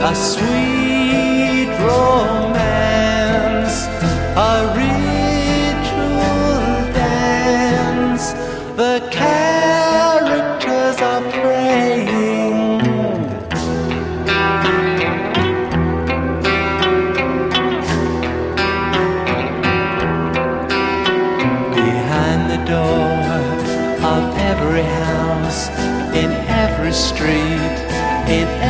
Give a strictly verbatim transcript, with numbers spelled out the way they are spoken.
a sweet romance, a ritual dance. The characters are praying. Behind the door of every house, in every street, in